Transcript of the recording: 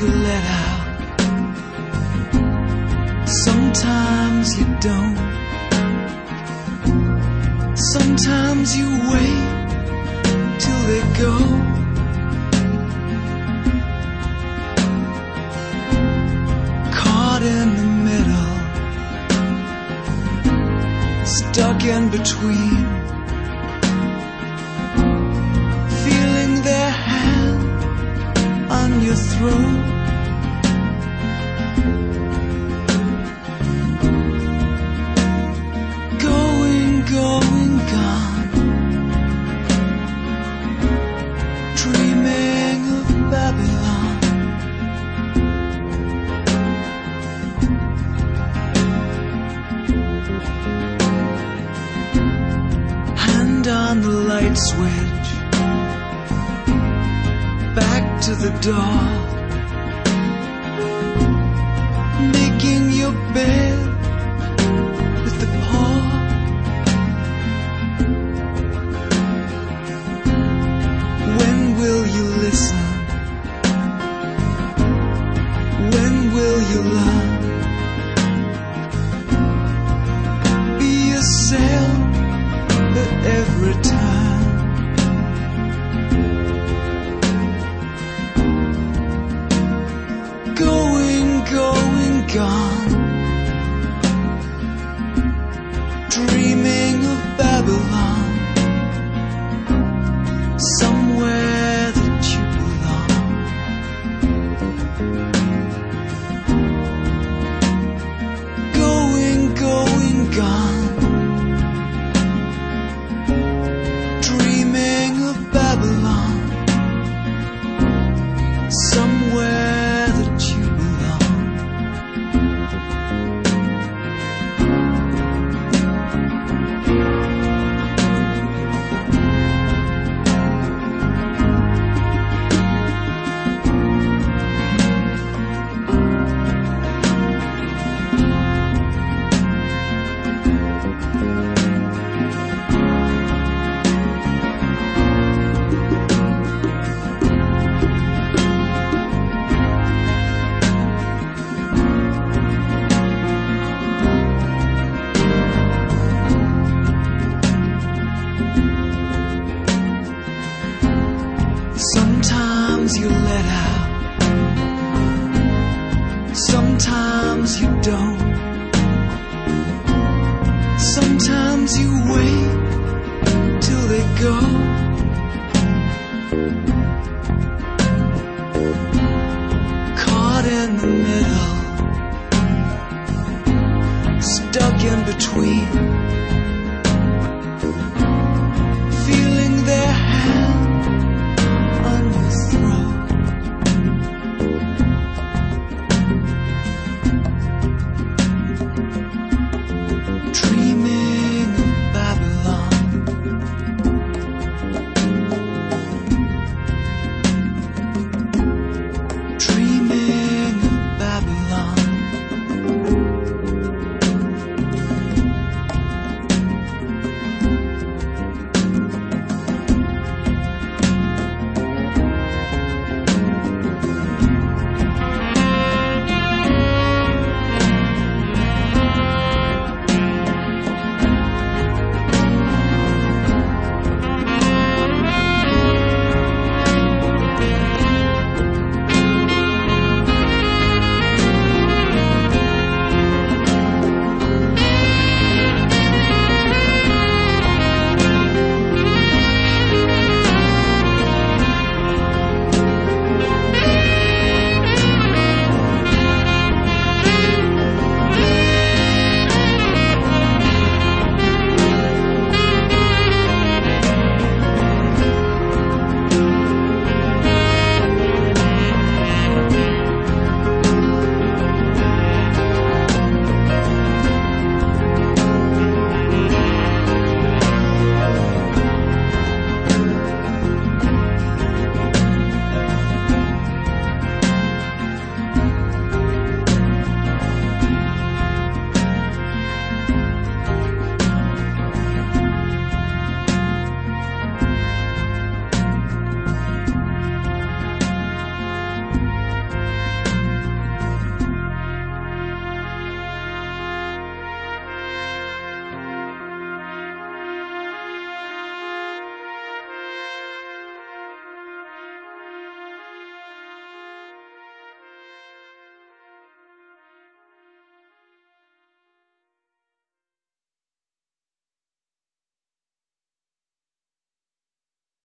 you let out, sometimes you don't. Sometimes you wait till they go. Caught in the middle, stuck in between, feeling their hand on your throat. Going, gone, dreaming of Babylon. Hand on the light switch, back to the door, making your bed with the paw. When will you listen? When will you learn? Be yourself at every turn. Going, gone, dreaming of Babylon, somewhere that you belong. Going, gone, dreaming of Babylon, somewhere that you belong. Sometimes you let out, sometimes you don't. Sometimes you wait till they go. Caught in the middle, stuck in between,